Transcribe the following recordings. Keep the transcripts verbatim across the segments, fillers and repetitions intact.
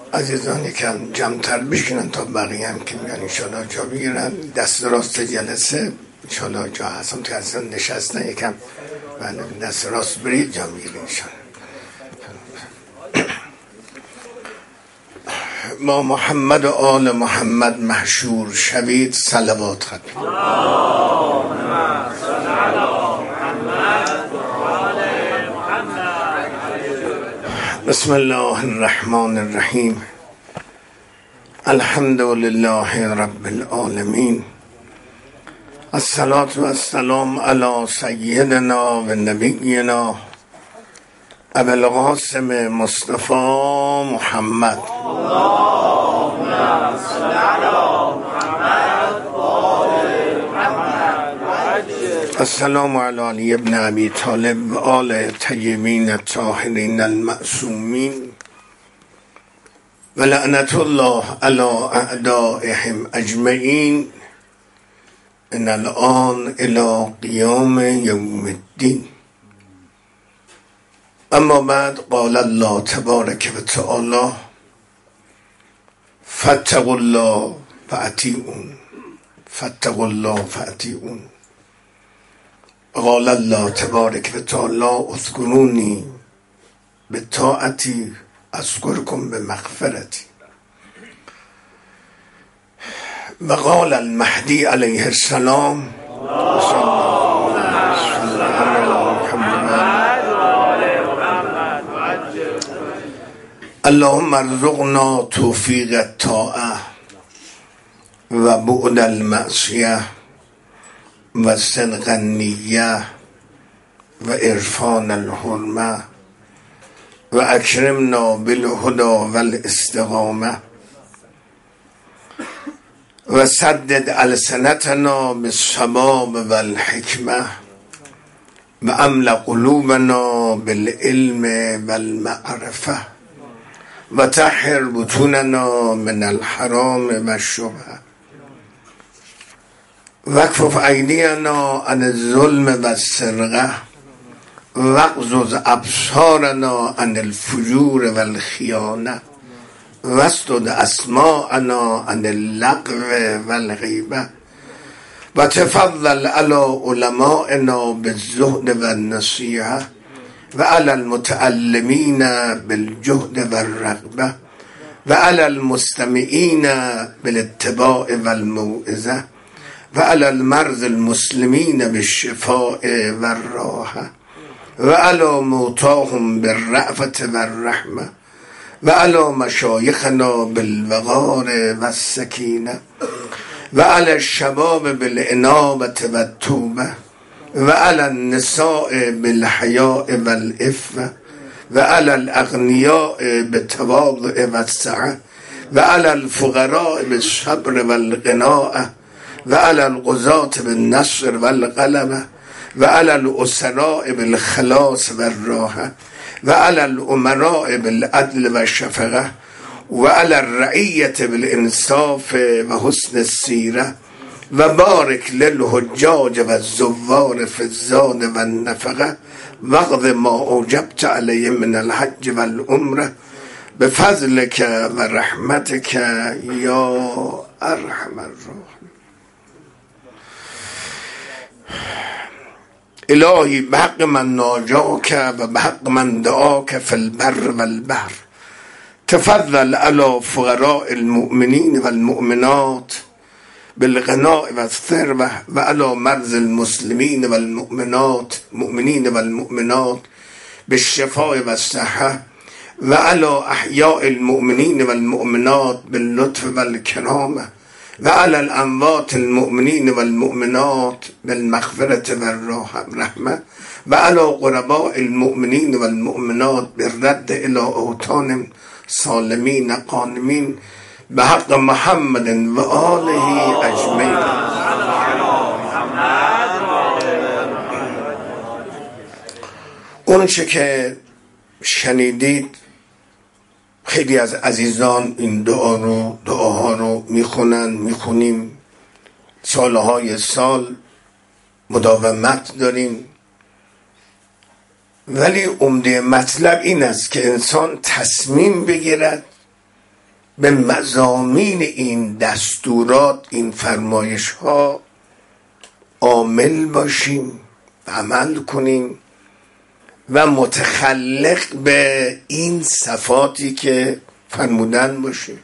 عزیزان یکم جمع‌تر بشکنن تا بقیه هم که میگن انشالله جا بگیرن. دست راست جلسه انشالله جا هستم تو عزیزان نشستن یکم بله دست راست برید جا بگیرین انشالله. ما محمد و آل محمد محشور شوید صلوات خطبید. بسم الله الرحمن الرحیم. الحمد لله رب العالمین. الصلاة و السلام علی سیدنا و نبینا ابی القاسم مصطفی محمد. اللهم صل علی محمد و آل محمد. السلام علی علی ابن ابی طالب و آل طیبین الطاهرین المعصومین و لعنت الله علی اعدائهم اجمعین من الآن الی قیام یوم الدین. اما بعد قال الله تبارک و تعالی فاتقوا الله فاطیعون فاتقوا الله فاطیعون. قال الله تبارک و تعالی اذکرونی بطاعتی اذکرکم بمغفرتی. و قال المهدی علیه السلام اللهم ارزقنا توفیق الطاعه و بعد المعصیه و صدق النیه و عرفان الحرمه و اکرمنا بالهدى والاستقامه و سدد السنتنا بالصواب والحکمه و املا قلوبنا بالعلم والمعرفه و طهر بطوننا من الحرام و الشبهه واکفف ایدینا عن الظلم و السرقه واغضض ابصارنا عن الفجور و الخیانه واسدد اسماعنا عن اللغو و الغیبه و تفضل علی علمائنا بالزهد و النصیحه و علی المتعلمین بالجهد و الرغبه و علی المستمعین بالاتباع و الموعظه و علی المرضى المسلمین بالشفاء و الراحه و علی موتاهم بالرأفة و الرحمه و علی مشایخنا بالوقار و السکینه و علی الشباب بالانابة و التوبه و علی النساء بالحیاء و العفه و علی الاغنیاء بالتواضع و السعه و علی الفقراء بالصبر و القناعه و علی القضاة بالنصر و الغلبه و علی الاسراء بالخلاص و الراحه و علی الامراء بالعدل و الشفقه و علی الرعیة بالانصاف و حسن السیره و بارک للحجاج و الزوار فی الزاد و النفقه واقض ما اوجبت علیهم من الحج و العمره بفضلک و رحمتک یا ارحم الراحمین. الهی بحق من ناجاک و بحق من دعاک فی البر و البحر تفضل علی فقراء المؤمنین و المؤمنات بالغناء و الثروه و علی مرضى المسلمین و المؤمنات مؤمنین و المؤمنات بالشفاء و الصحه و علی احیاء المؤمنین و المؤمنات باللطف و الکرامه و علی الاموات المؤمنین و المؤمنات بالمغفرة و الرحمه و علی قرباء المؤمنین و المؤمنات بالرد الى اوطانهم سالمین غانمین بحق محمد و آله اجمعین. اون چه که شنیدید خیلی از عزیزان این دعا رو دعاها رو میخونن میخونیم سالهای سال مداومت داریم، ولی عمده مطلب این است که انسان تصمیم بگیرد به مضامین این دستورات، این فرمایش ها عامل باشیم، عمل کنیم و متخلق به این صفاتی که فرمودن باشیم.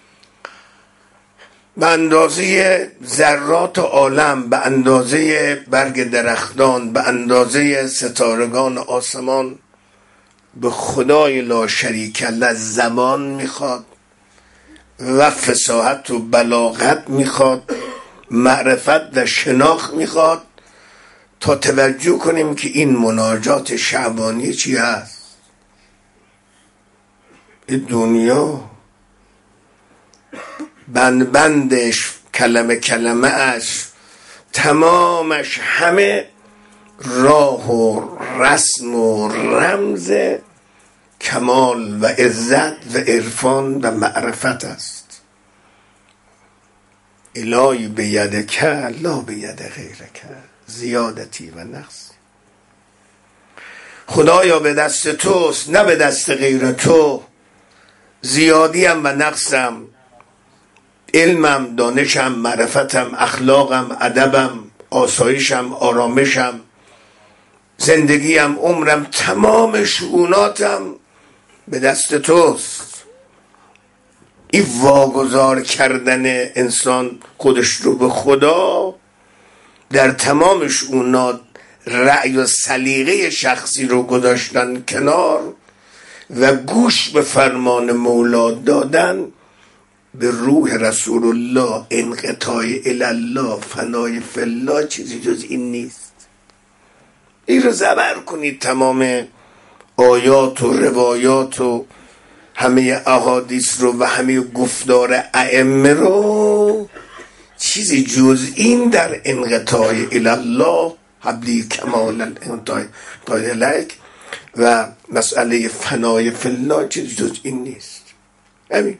به اندازه ذرات عالم، به اندازه برگ درختان، به اندازه ستارگان آسمان به خدای لا شریک له زمان میخواد و فصاحت و بلاغت میخواد، معرفت و شناخت میخواد تا توجه کنیم که این مناجات شعبانی چی هست. این دنیا بند بندش، کلمه کلمه اش، تمامش همه راه و رسم و رمز کمال و عزت و عرفان و معرفت است. الهی به یدک لا به ید غیرک زیادتی و نقص. خدایا به دست توست نه به دست غیر تو، زیادیم و نقصم، علمم، دانشم، معرفتم، اخلاقم، ادبم، آسایشم، آرامشم، زندگیم، عمرم، تمام شؤوناتم به دست توست. این واگذار کردن انسان خودش رو به خدا، در تمام شؤونات رأی و سلیقه شخصی رو گذاشتن کنار و گوش به فرمان مولا دادن، به روح رسول الله، انقطاع الله، فنای فی الله، چیزی جز این نیست. این رو زبر کنید، تمام آیات و روایات و همه احادیث رو و همه گفتار ائمه رو، چیزی جز این در انقطاع الله، حبلی کمال انقطاع الیک و مسئله فنای فی الله، چیزی جز این نیست. همین.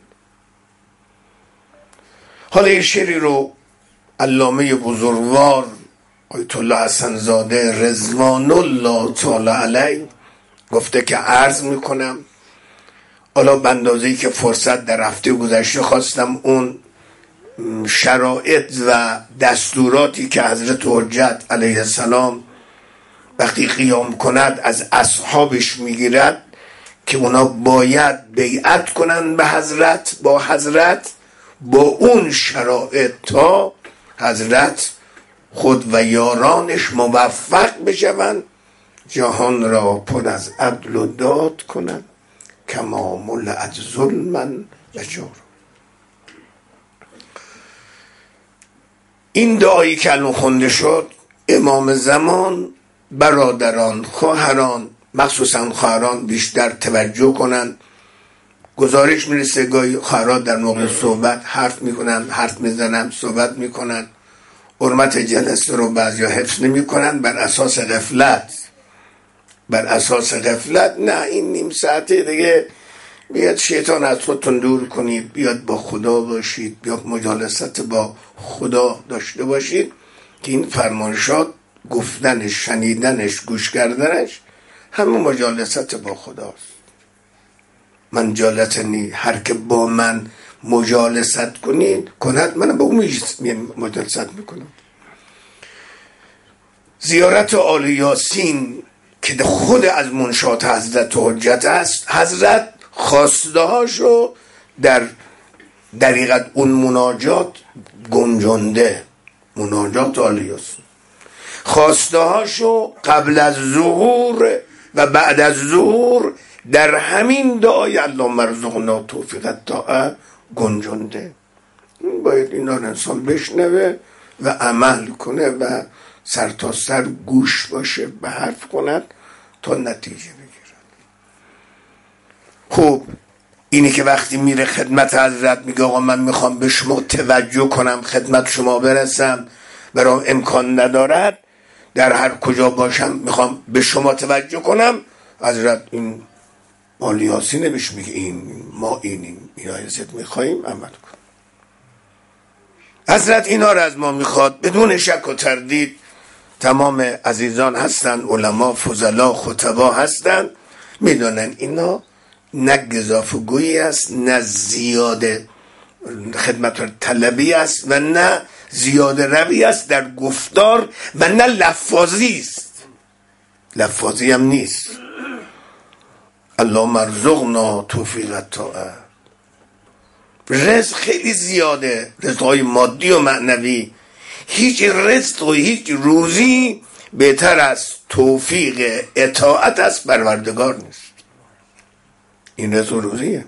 حالا این شعری رو علامه بزرگوار آیت الله حسن زاده رضوان الله تعالی علیه گفته که عرض میکنم. حالا به اندازه‌ای که فرصت در هفته گذشته خواستم اون شرایط و دستوراتی که حضرت حجت علیه السلام وقتی قیام کند از اصحابش میگیرد که اونا باید بیعت کنن به حضرت، با حضرت، با اون شرایط تا حضرت خود و یارانش موفق بشوند جهان را پر از عدل و داد کنند، کما ملئت ظلما و جور. این دعایی که الان خونده شد، امام زمان برادران، خواهران، مخصوصا خواهران بیشتر توجه کنند. گزارش میرسه گاهی خواهران در موقع صحبت حرف میکنن، حرف میزنن، صحبت میکنن، حرمت جلسه رو بعضیا حفظ نمیکنن بر اساس غفلت. بر اساس غفلت نه، این نیم ساعته دیگه بیاد شیطان از خودتون دور کنید، بیاد با خدا باشید، بیاد مجالست با خدا داشته باشید که این فرمایشات گفتنش، شنیدنش، گوش کردنش همه مجالست با خداست. من جالتنی، هر که با من مجالست کنید کند من با اون مجالست میکنم. زیارت آل یاسین که خود از منشات حضرت حجت است، حضرت خواسته هاشو در دقیقت اون مناجات گنجانده. مناجات آل یاسین خواسته هاشو قبل از ظهور و بعد از ظهور در همین دعای اللهم ارزقنا توفیق الطاعه گنجانده. باید اینا رو انسان بشنوه و عمل کنه و سر تا سر گوش باشه، به حرف کند تا نتیجه بگیرد. خب اینی که وقتی میره خدمت حضرت میگه آقا من میخوام به شما توجه کنم، خدمت شما برسم، برام امکان ندارد، در هر کجا باشم میخوام به شما توجه کنم، حضرت این آل یاسین بهش میگه این ما اینیم، اینا ازت میخواییم عمل کن. حضرت اینا رو از ما میخواد بدون شک و تردید. تمام عزیزان هستن، علما، فضلا، خطبا هستن، میدونن اینا نه گزافه گویی است، نه زیاده خدمت طلبی است و نه زیاده روی است در گفتار و نه لفاظی است، لفاظی هم نیست. اللهم ارزقنا توفیق الطاعه. رزق خیلی زیاده، رزقهای مادی و معنوی. هیچ رزق و هیچ روزی بهتر از توفیق اطاعت از پروردگار نیست. این رزق و روزیه.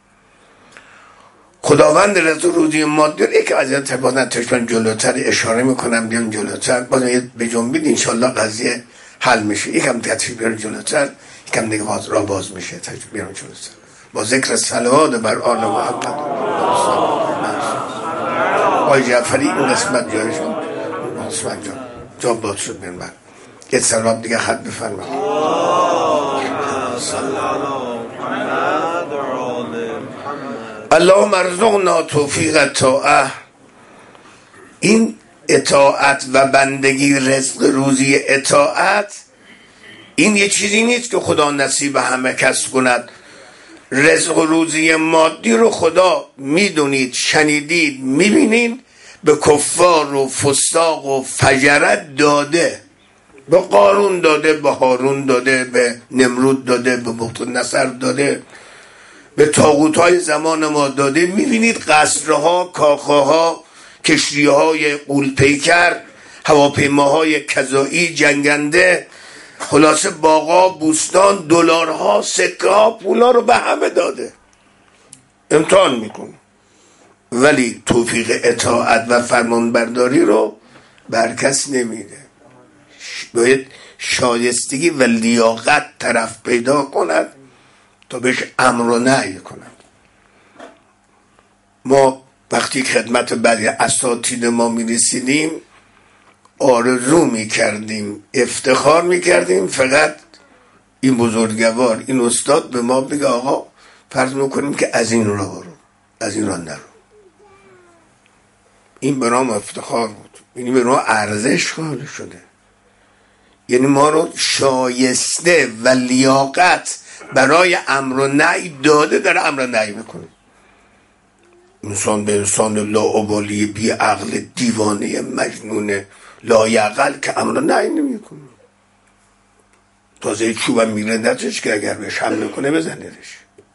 خداوند رزق و روزی مادی رو یک از این تبادن تشبن جلوتر اشاره میکنم، بیان جلوتر بازم به جنبید انشالله قضیه حل میشه. یکم تشبیه بیان جلوتر، یکم دیگه باز را باز میشه. تشبیه بیان جلوتر با ذکر صلوات بر آل محمد. آقای جعفری این قسمت جایشون عثمان جان جا باز شد. بیان بر یه سلام دیگه خط بفرما. اللهم ارزقنا توفیق الطاعه. این اطاعت و بندگی، رزق روزی اطاعت، این یه چیزی نیست که خدا نصیب همه کس کند. رزق و روزی مادی رو خدا میدونید، شنیدید، میبینید به کفار و فساق و فجرت داده. به قارون داده، به هارون داده، به نمرود داده، به بختالنصر داده، به طاغوت‌های زمان ما داده. میبینید قصرها، کاخها، کشتی‌های غول‌پیکر، هواپیماهای کذایی جنگنده، خلاصه باغا، بوستان، دلارها، سکه‌ها، پولا رو به همه داده. امتحان میکنه، ولی توفیق اطاعت و فرمانبرداری رو بر کس نمیده. باید شایستگی و لیاقت طرف پیدا کند تا بهش امر و نهی کند. ما وقتی خدمت برای اساتید ما میرسیدیم آرزو میکردیم، افتخار میکردیم فقط این بزرگوار، این استاد به ما بگه آقا فرض میکنیم که از این را برو، از این را نرو. این برام افتخار بود، یعنی برام ارزش قائل شده. یعنی ما رو شایسته و لیاقت برای امر و نهی داده، در امر و نهی میکنه. انسان به انسان لاابالی بی عقل دیوانه مجنون لایعقل که امر و نهی نمیکنه. تازه چوبم میرندتش که اگر بهش حمله کنه بزنیدش.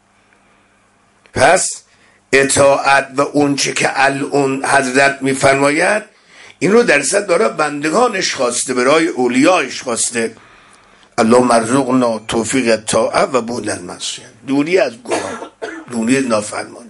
پس اطاعت و اون چه که الان حضرت میفرماید این رو در صد داره بندگانش خواسته، برای اولیایش خواسته. اللهم ارزقنا توفیق الطاعه و بعد المعصیه، دوری از گناه، دوری از نافرمانی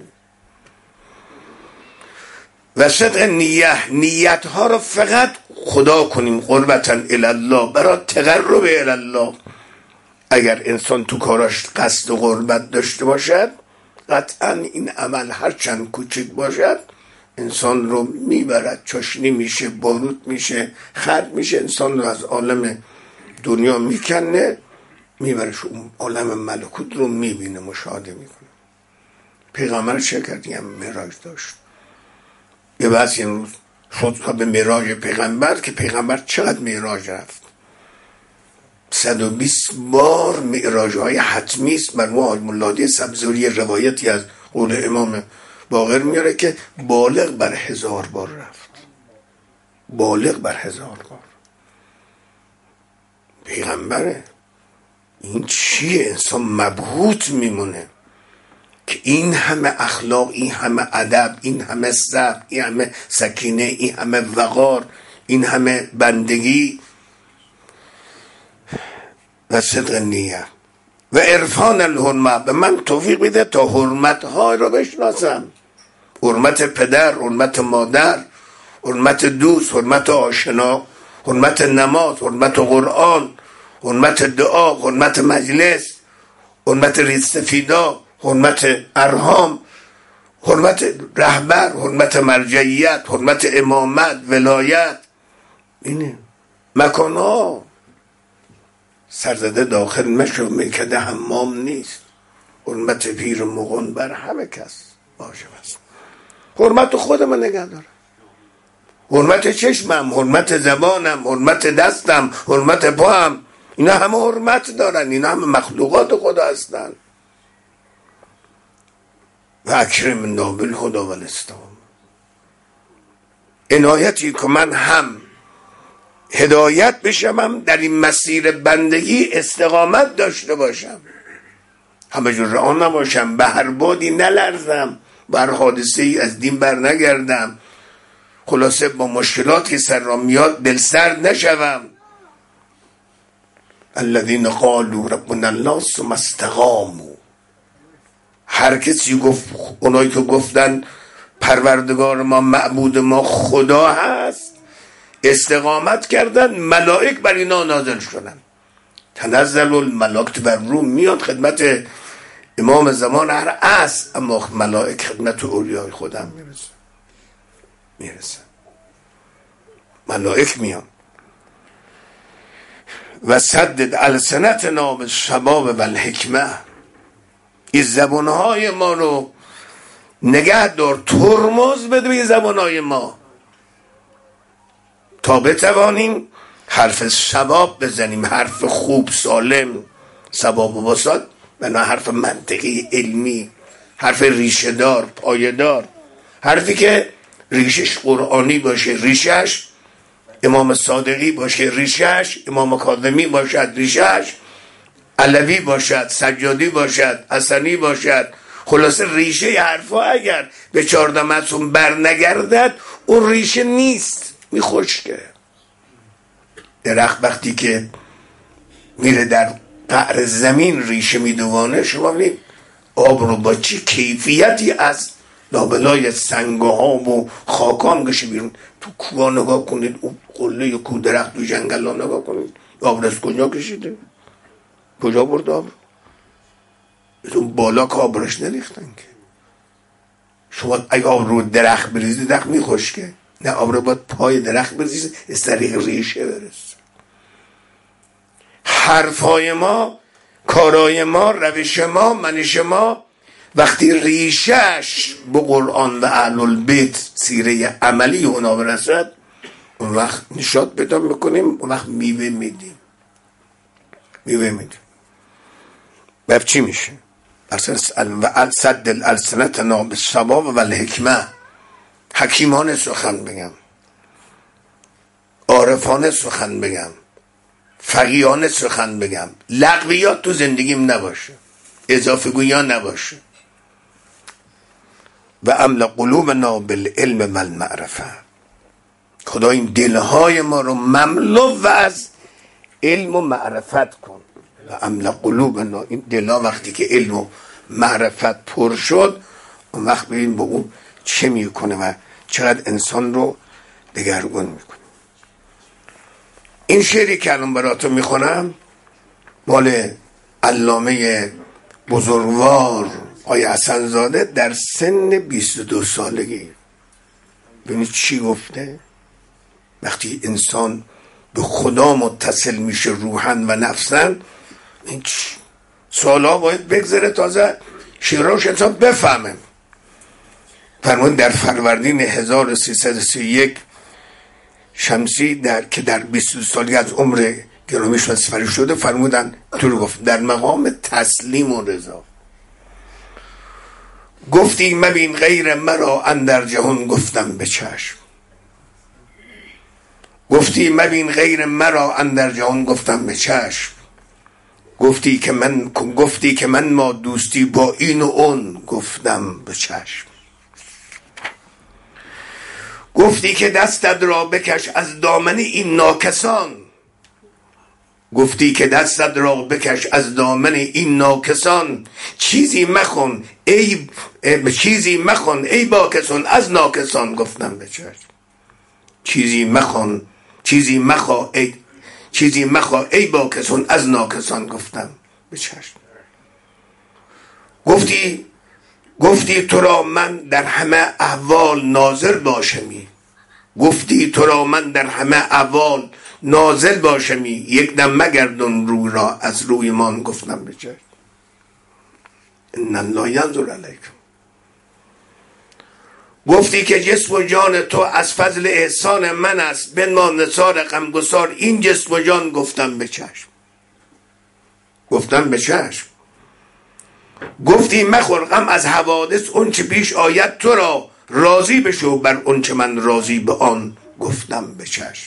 و صدق نیت. نیت ها رو فقط خدا کنیم، قربتا الی الله، برای تقرب الی الله. اگر انسان تو کاراش قصد و قربت داشته باشد، قطعا این عمل هر چند کوچک باشد انسان رو میبرد، چاشنی میشه، باروت میشه، خرد میشه، انسان رو از عالم دنیا میکنه، میبرش اون عالم ملکوت رو میبینه، مشاهده میکنه. پیغمبر چه کرد؟ هم معراج داشت. یه بحث این روز شد به معراج پیغمبر که پیغمبر چقدر معراج رفت. صد و بیست بار معراج های حتمی است. مرحوم حاج مولادی سبزوری روایتی از قول امام باقر میاره که بالغ بر هزار بار رفت، بالغ بر هزار بار. پیغمبره. این چیه؟ انسان مبهوت میمونه که این همه اخلاق، این همه ادب، این همه صبر، این همه سکینه، این همه وقار، این همه بندگی و صدق نیت و عرفان الحرمه. به من توفیق بده تا حرمت ها رو بشناسم. حرمت پدر، حرمت مادر، حرمت دوست، حرمت آشنا، حرمت نماز، حرمت قرآن، حرمت دعا، حرمت مجلس، حرمت ریستفیدا، حرمت ارهام، حرمت رهبر، حرمت مرجعیت، حرمت امامت، ولایت. اینه مکانها. سرزده داخل مشو، میکده حمام نیست. حرمت پیر مغن بر همه کس باشه. بس حرمت خودم نگه دارم، حرمت چشمم، حرمت زبانم، حرمت دستم، حرمت پاهم. اینا همه حرمت دارن، اینا همه مخلوقات خدا هستن. و اکرمنا بالهدی و الاسلام. عنایتی که من هم هدایت بشم، در این مسیر بندگی استقامت داشته باشم، همه جور راه نباشم، به هر بادی نلرزم، به هر حادثه ای از دین بر نگردم، خلاصه با مشکلاتی سر را میاد دل سرد نشوم. الذین قالوا ربنا الله ثم استقاموا. هر کسی گفت، اونایی که گفتن پروردگار ما معبود ما خدا هست، استقامت کردن، ملائک بر اینا نازل شدن. تنزل الملائکه بر روح میاد خدمت امام زمان هر عصر، اما ملائک خدمت اولیای خودم میرسه میرسه ملائک میان. و سدد السنتنا بالصواب و الحکمه. این زبانهای ما رو نگه دار، ترمز بده به زبانهای ما تا بتوانیم حرف صواب بزنیم، حرف خوب سالم، صواب و وسط، و نه حرف منطقی علمی، حرف ریشه دار پایدار، حرفی که ریشش قرآنی باشه، ریشش امام صادقی باشه، ریشش امام کاظمی باشد، ریشش علوی باشد، سجادی باشد، حسنی باشد. خلاصه ریشه حرفا اگر به چهارده معصوم بر نگردد اون ریشه نیست، میخشکه. درخت وقتی که میره در قعر زمین ریشه میدوانه، شما ببینید آب رو با چی کیفیتی از لابلای سنگه ها و خاکا میگشه بیرون. تو کوها نگاه کنید، اون قله کو درخت تو جنگل ها نگاه کنید، آب از کجا کشیده، کجا برد آب؟ اون بالا که آب روش نریختن که. شما اگه آب رو درخت بریزید درخت میخشکه؟ نه، آب رو باید پای درخت بریزید، از طریق ریشه برسه. حرفای ما، کارای ما، روش ما، منش ما وقتی ریشش به قرآن و اهل البیت سیره عملی اونا برسد، اون وقت نشاط پیدا میکنیم، اون وقت میوه میدیم میوه میدیم. بب چی میشه؟ و سد السنتنا بالصواب و الحکمه. حکیمانه سخن بگم، عارفانه سخن بگم، فقیهانه سخن بگم، لغویات تو زندگیم نباشه، اضافه گویان نباشه. و املا قلوبنا بالعلم و المعرفه. خدا این دلهای ما رو مملو و از علم و معرفت کن. و املا قلوبنا، این دلها وقتی که علم و معرفت پر شد، اون وقت ببین با اون چه میکنه و چقدر انسان رو دگرگون میکنه. این شعری که الان براتون میخونم مال علامه بزرگوار آقای حسن زاده در سن بیست و دو سالگی. ببینید چی گفته. وقتی انسان به خدا متصل میشه روحن و نفسن، این سالها باید بگذره تازه شعراش انسان بفهمه. فرمود در فروردین هزار و سیصد و سی و یک شمسی در که در بیست و دو سالگی از عمر گرامیش مسفری شده، فرمودن طور گفت در مقام تسلیم و رضا. گفتی مبین غیر مرا اندر جهان، گفتم به چشم. گفتی مبین غیر مرا اندر جهان، گفتم به چشم. گفتی که من گفتی که من ما دوستی با این و اون، گفتم به چشم. گفتی که دستت را بکش از دامن این ناکسان. گفتی که دستت را بکش از دامن این ناکسان. چیزی مخون ای چیزی مخون ای باکسان از ناکسان، گفتم به چشم. چیزی مخون چیزی مخوا ای چیزی مخوا ای باکسان از ناکسان، گفتم به چشم. گفتی گفتی تو را من در همه احوال ناظر باشمی. گفتی تو را من در همه احوال نازل باشمی. یک دم مگردون روی را از روی من، گفتم به چشم. ان الله ینظر الیکم. گفتی که جسم و جان تو از فضل احسان من است، بنما نثار غمگسار این جسم و جان، گفتم به چشم. گفتم به چشم. گفتی مخور غم از حوادث اون چه پیش آید تو را، راضی بشو بر اون چه من راضی به آن گفتم به چشم.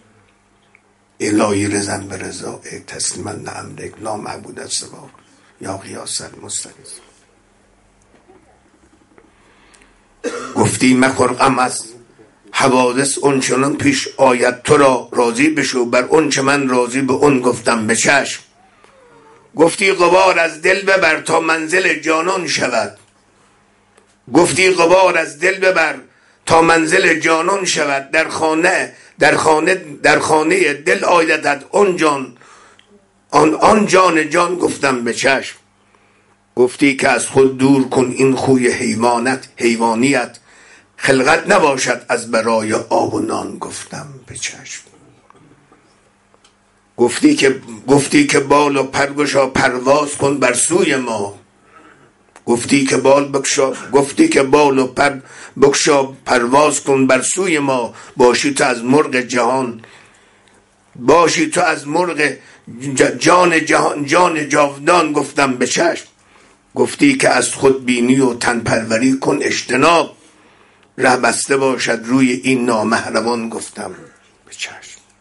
الهی رزن به رضا تسلیما لامرک لا معبود سوا یا قیاس المستغیث. گفتی مخور غم از حوادث اون چنان پیش آید تو را، راضی بشو بر اون چه من راضی به اون گفتم به چشم. گفتی غبار از دل ببر تا منزل جانان شود، گفتی غبار از دل ببر تا منزل جانان شود، در خانه در خانه در خانه دل آیدت آن جان آن آن جان جان گفتم به چشم. گفتی که از خود دور کن این خوی حیوانت حیوانیت، خلقت نباشد از برای آب و نان گفتم به چشم. گفتی که گفتی که بال و پرگشا پرواز کن بر سوی ما، گفتی که بال بکشا گفتی که بال و پر بکشا پرواز کن بر سوی ما، باشی تو از مرغ جهان باشی تو از مرغ جان جهان جان جاودان گفتم به چشم. گفتی که از خود بینی و تن پروری کن اجتناب، ره بسته باشد روی این نامحرمان گفتم به چشم.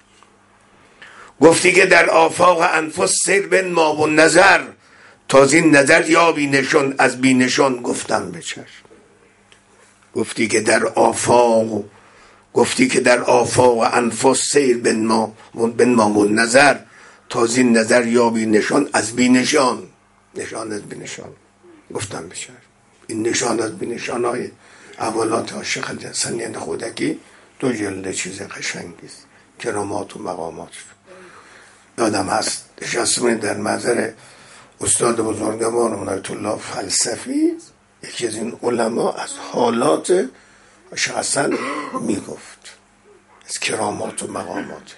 گفتی که در آفاق انفس سیر بنما و نظر، تا زین نظر یابی نشان از بی نشان گفتم به چشم. گفتی که در آفاق گفتی که در آفاق انفس سیر بنما و بنما و نظر، تا زین نظر یابی نشان از بی نشان نشان از بی نشان گفتم به چشم. این نشان از بی نشان های اولات عاشق سنین خودکی دو جلد چیز قشنگیست، کرامات و مقامات. یادم هست نشستم در محضر استاد بزرگوارمون آیت الله فلسفی، یکی از این علما از حالات عاشق حسن میگفت، از کرامات و مقاماتش.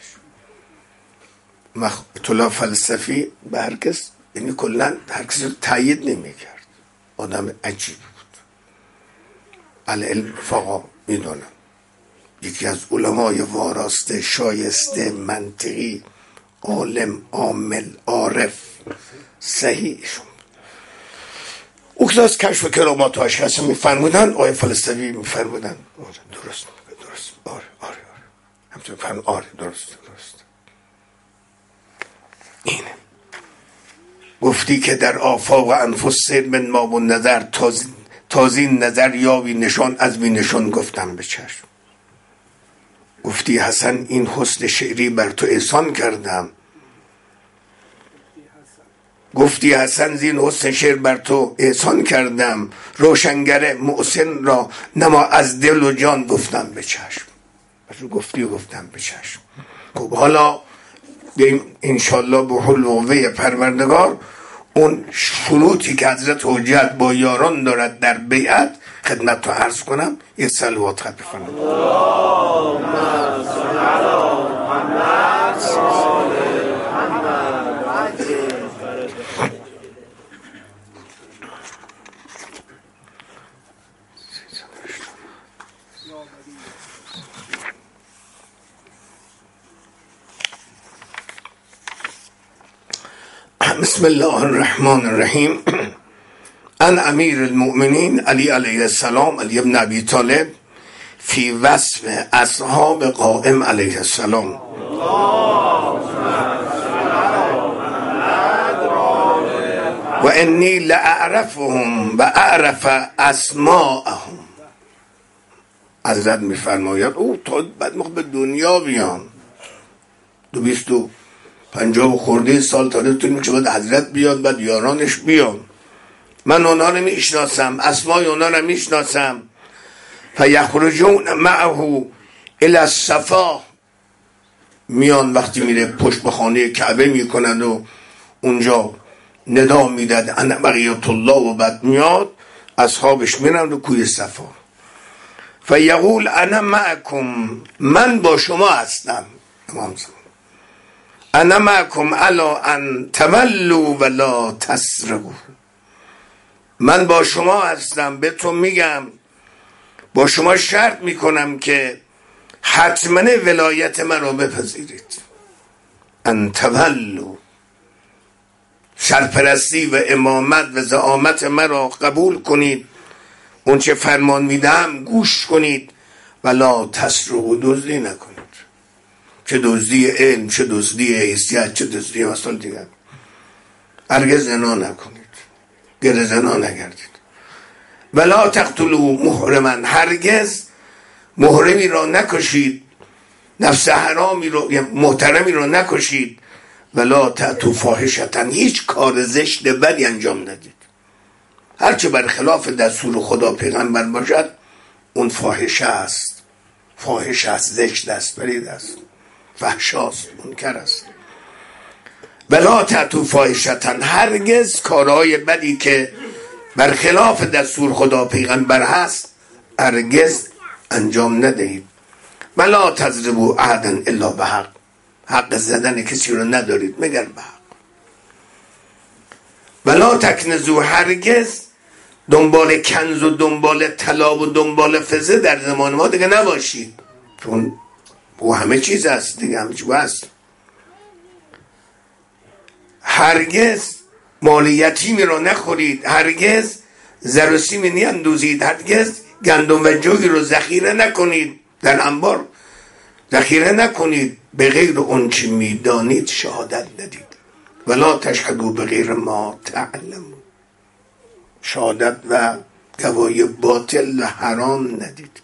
آیت الله فلسفی به هر کس، یعنی کلا هر کسی رو تایید نمیکرد، آدم عجیب بود. العلم فقا میدونم یکی از علمای واراسته شایسته منطقی عالم عامل عارف صحیحشون. او که از کشف کرامات عاشق حسن میفرمودن، آیه فلسفی میفرمودن درست درست آره آره آره همچنین فرمود آره درست درست اینه. گفتی که در آفاق و انفس سیر من ما و نظر، تازین نظر یابی نشان از بی نشان گفتم به چشم. گفتی حسن این حسن شعری بر تو احسان کردم، گفتی حسن زین حسن شعر بر تو احسان کردم، روشنگر محسن را نما از دل و جان گفتم به چشم. بس گفتی و گفتم به چشم. خب حالا بیم انشالله به حل و قوه پروردگار اون شروطی که حضرت حجت با یاران دارد در بیعت خدمت تو عرض کنم. یه صلوات خط بفرمایید. اللهم صل علی محمد و آل محمد. بسم الله الرحمن الرحیم. ان امیر المؤمنین علی علیه السلام علی ابن ابی طالب فی وصف اصحاب قائم علیه السلام. و انی لأعرفهم و اعرف اسماءهم. حضرت میفرماید او تا بعد موقع به دنیا بیان دو بیست و پنجاه و خورده سال تا نتونیم میشه باید حضرت بیاد بعد یارانش بیان. من اونا رو میشناسم، اسمای اونا رو میشناسم. فیخرجون معه الی الصفا، میان وقتی میره پشت به خانه کعبه میکنند و اونجا ندا میداد انا بقیت الله، و بعد میاد اصحابش میرن رو کوی صفا. فیقول انا معکم، من با شما هستم. امام زمان انا معکم الا ان تولوا ولا تسرقوا، من با شما هستم، به تو میگم با شما شرط میکنم که حتما ولایت من رو بپذیرید. ان تولوا، سرپرستی و امامت و زعامت مرا قبول کنید، اون چه فرمان میدم گوش کنید، ولا تسرقوا، دزدی نکنید، چه دزدی علم، چه دزدی حیثیت، چه دزدی مسائل دیگر. هرگز زنا نکنید، گره زنا نگردید. ولا تقتلوا محرما، هرگز محرمی را نکشید، نفس حرامی رو محترمی رو نکشید. ولا تأتوا فاحشة، هیچ کار زشت بدی انجام ندید. هرچه بر خلاف دستور خدا پیغمبر باشد اون فاحشه است، فاحشه است، زشت است، پلید است، فحشاست، منکر است. ولا تأتوا فاحشة، هرگز کارهای بدی که بر خلاف دستور خدا پیغمبر هست هرگز انجام ندهید. ولا تضربوا احدا الا بحق، حق زدن کسی رو ندارید مگر به حق. ولا تکنزوا، هرگز دنبال کنز و دنبال طلا و دنبال فضه در زمان ما دیگه نباشید، چون او همه چیز است دیگه، همه چیز هست. هرگز مال یتیمی رو نخورید، هرگز زر و سیم نیندوزید، هرگز گندم و جوی رو ذخیره نکنید، در انبار ذخیره نکنید، به غیر اون چه میدانید شهادت ندید. ولا تشهدوا به غیر ما تعلمون، شهادت و گواهی باطل و حرام ندید.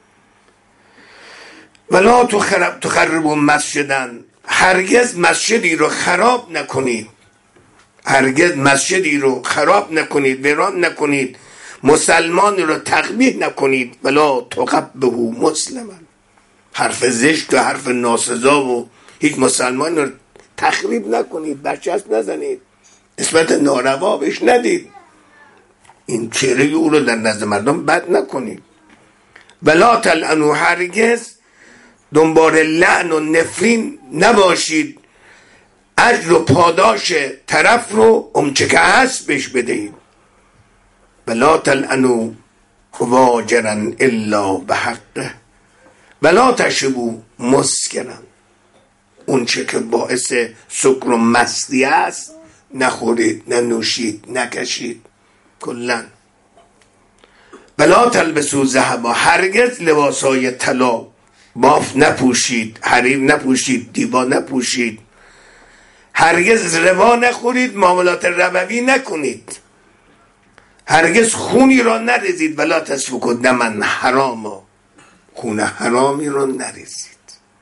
ولا تخرب تخربوا مسجدا، هرگز مسجدی رو خراب نکنید، هرگز مسجدی رو خراب نکنید، ویران نکنید، مسلمانی رو تقبیح نکنید. ولا تقبحوا مسلما، حرف زشت و حرف ناسزا و هیچ مسلمان رو تخریب نکنید، برچسب نزنید، نسبت ناروا بهش ندید، این چهره او رو در نزد مردم بد نکنید. ولا تلعنوا، هرگز دنبال لعن و نفرین نباشید، اجر و پاداش طرف رو اونچه که هست بهش بدهید. ولا تلعنوا فواجرا الا بحقه، ولا تشربوا مسکرا، اونچه که باعث سکر و مستی است نخورید، ننوشید، نکشید کلن. ولا تلبسوا ذهبا، هرگز لباسای طلا باف نپوشید، حریر نپوشید، دیبا نپوشید، هرگز ربا نخورید، معاملات ربوی نکنید، هرگز خونی را نریزید. ولا تسفکوا دما حراما، خون حرامی را نریزید،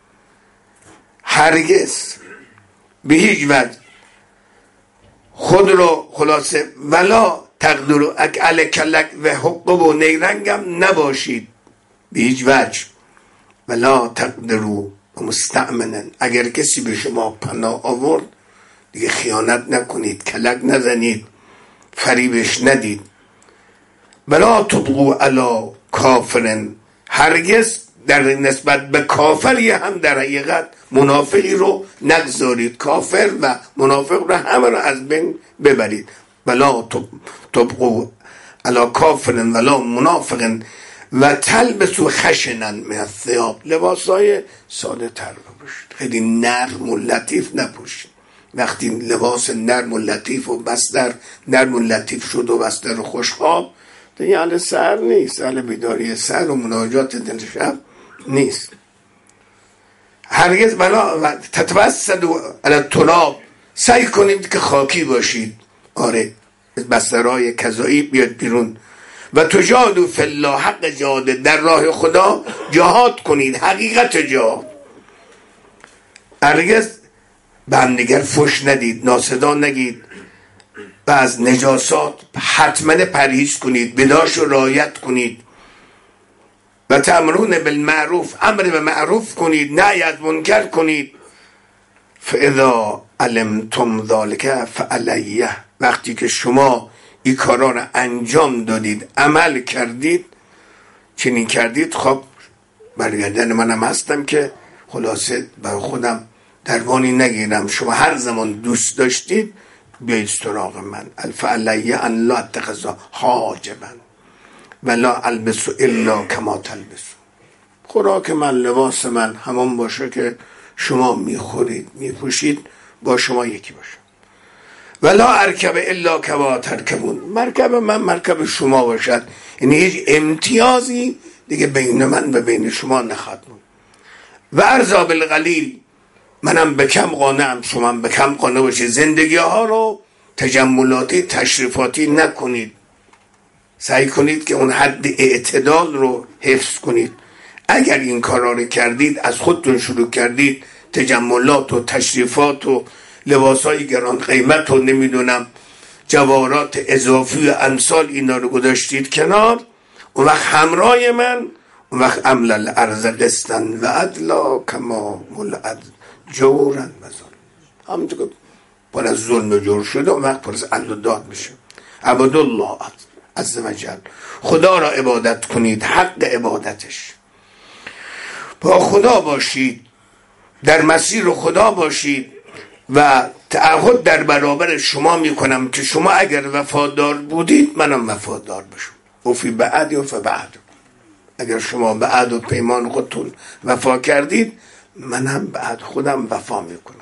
هرگز به هیچ وجه خود رو خلاصه. ولا تقدروا اکل کلک و حقب و نیرنگم نباشید به هیچ وجه. ولا تقدروا مستأمنا، اگر کسی به شما پناه آورد دیگه خیانت نکنید، کلک نزنید، فریبش ندید. ولا تبغوا علی کافر، هرگز در نسبت به کافری هم در حقیقت منافقی رو نگذارید، کافر و منافق رو همه رو از بین ببرید. ولا تبغوا علی کافر ولا منافق و تلبسوا خشنا من الثياب، لباسای ساده تر بپوشید، خیلی نرم و لطیف نپوشید. وقتی لباس نرم و لطیف و بستر نرم و لطیف شد و بستر و خوشخواب، دیگه اهل سحر نیست، اهل بیداری سحر و مناجات دل شب نیست. هرگز ولا تتوسدوا علی التراب، سعی کنید که خاکی باشید، آره بسترهای کذایی بیاد بیرون. و تجادوا فی الله، حق جهاد، در راه خدا جهاد کنید، حقیقت جهاد. هرگز به همدیگر فحش ندید، ناصدا نگید، و از نجاسات حتما پرهیز کنید، بداش رو رعایت کنید. و تأمرون بالمعروف، امر به معروف کنید، نهی از منکر کنید. فاذا علمتم ذلک فعلیه، وقتی که شما این کارا رو انجام دادید، عمل کردید، چنین کردید، خب برگردن منم هستم که خلاصه بر خودم دربانی نگیرم، شما هر زمان دوست داشتید بیایید سراغ من. الفعلیه ان لا اتخذ حاجبا ولا البس الا کما تلبس، خوراک من، لباس من همان باشه که شما میخورید میپوشید، با شما یکی باشه. ولا ارکب الا کما ترکبون، مرکب من مرکب شما باشد، یعنی هیچ امتیازی دیگه بین من و بین شما نخواهد بود. و ارضا بالقلیل، منم به کم قانعم، شما به کم قانع باشید. زندگی ها رو تجملاتی تشریفاتی نکنید، سعی کنید که اون حد اعتدال رو حفظ کنید. اگر این کارا رو کردید، از خودتون شروع کردید، تجملات و تشریفات و لباسای گران قیمت و نمیدونم جواهرات اضافی و امثال اینا رو گذاشتید کنار، اون وقت همراه من، اون وقت عمل الارض قسطن و عدلا کما ملعت جورا و ظلم، همونطور که پر از ظلم و جور شده اون وقت پر از عدل و داد میشه. عبدالله عز و جل، خدا را عبادت کنید، حق عبادتش، با خدا باشید، در مسیر خدا باشید و تعهد در برابر شما میکنم که شما اگر وفادار بودید منم وفادار بشم. اوفی بعد و فبعد، اگر شما بعد و پیمان خودتون وفا کردید منم بعد خودم وفا میکنم.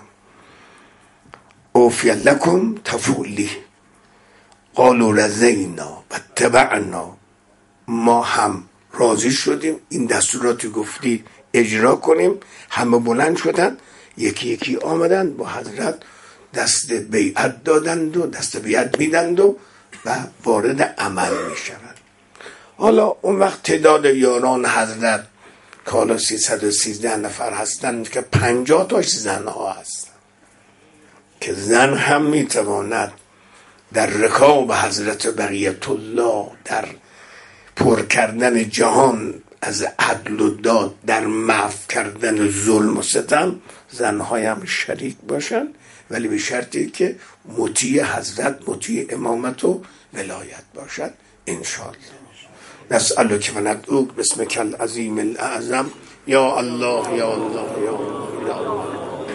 اوفی لکم تفولی قالوا رضینا و اتبعنا، ما هم راضی شدیم این دستوراتی گفتی اجرا کنیم. همه بلند شدن، یکی یکی آمدن با حضرت دست بیعت دادند و دست بیعت میدند و و وارد عمل میشوند. حالا اون وقت تعداد یاران حضرت که حالا سیصد و سیزده نفر هستند که پنجاه تاش زنها هستند که زن هم میتواند در رکاب حضرت بقیت الله، در پر کردن جهان از عدل و داد، در معف کردن ظلم و ستم، زنهای هم شریک باشن، ولی به شرطی که مطیع حضرت، مطیع امامت و ولایت باشد انشاءالله. نسألک و ندعوک باسمک العظیم الاعظم یا الله یا الله یا الله یا الله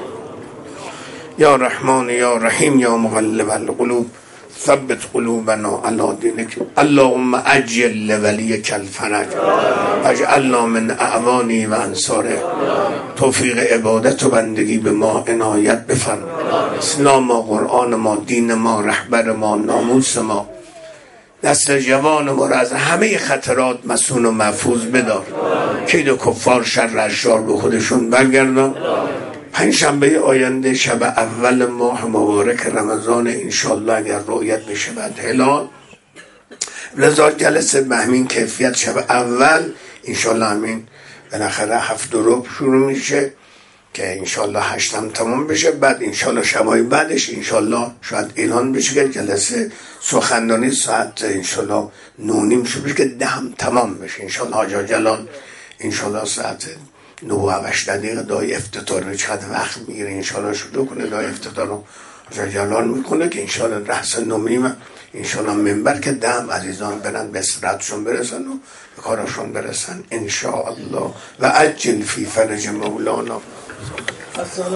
یا رحمان یا رحیم یا مقلب القلوب ثبت قلوبنا علی دینک. اللهم عجل لولیک الفرج واجعلنا من اعوانی و انصاره. توفیق عبادت و بندگی به ما عنایت بفرما. اسلام ما، قرآن ما، دین ما، رهبر ما، ناموس ما، نسل جوان ما را از همه خطرات مسون و محفوظ بدار. کید و کفار شر اشرار به خودشون برگردان. پنجشنبه آینده شب اول ماه مبارک رمضان انشالله اگر رؤیت بشه بعد هلال، رضا جلسه به همین کیفیت شب اول انشالله همین بالاخره هفت و ربع شروع میشه که انشالله هشتم تمام بشه. بعد انشالله شبای بعدش انشالله شاید اعلان بشه که جلسه سخنرانی ساعت انشالله نونیم شروع بشه که دهم تمام بشه. انشالله حاجا جلال انشالله ساعت نه و هشت دقیقه دای افتتار رو چقدر وقت میگیره انشالله شروع کنه. دای افتتار رو حاجا جلال میکنه که انشالله رأس نمیم انشالله منبر که دم عزیزان برن به استراحتشون برسن و به کارشون برسن انشاءالله. و عجل فی فرج مولانا.